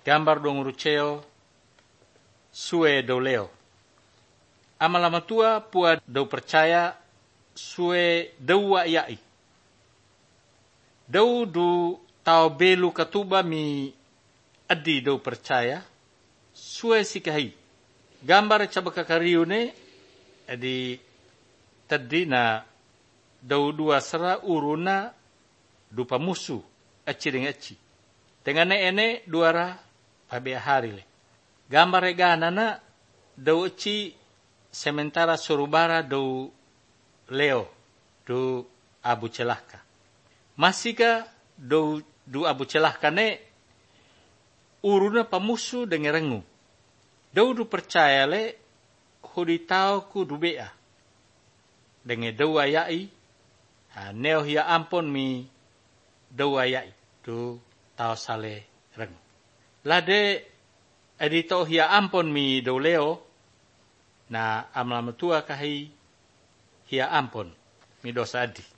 gambar dong ruceo sue do leo. Amalama tua pua do percaya sue dewa yai. Dau du tau belu katuba mi adi do percaya sue sikahi. Gambar cabaka kariune adi tadi na dau dua sera uruna dupa musuh aci dengan aci. Dengan ene duara pabe hari le. Gambar regana na dau aci sementara surubara dau leo do abu celaka. Masika do abu celaka ne uruna pamusuh dengan rengu. Dau du percaya le hudi tau ku dubea. Dengan dau ayai neo hia ampon mi dau ayai tu tau sale reng. Lade edito hia ampon mi dau leo na amlama tua kahi hia ampon mi dosa adi.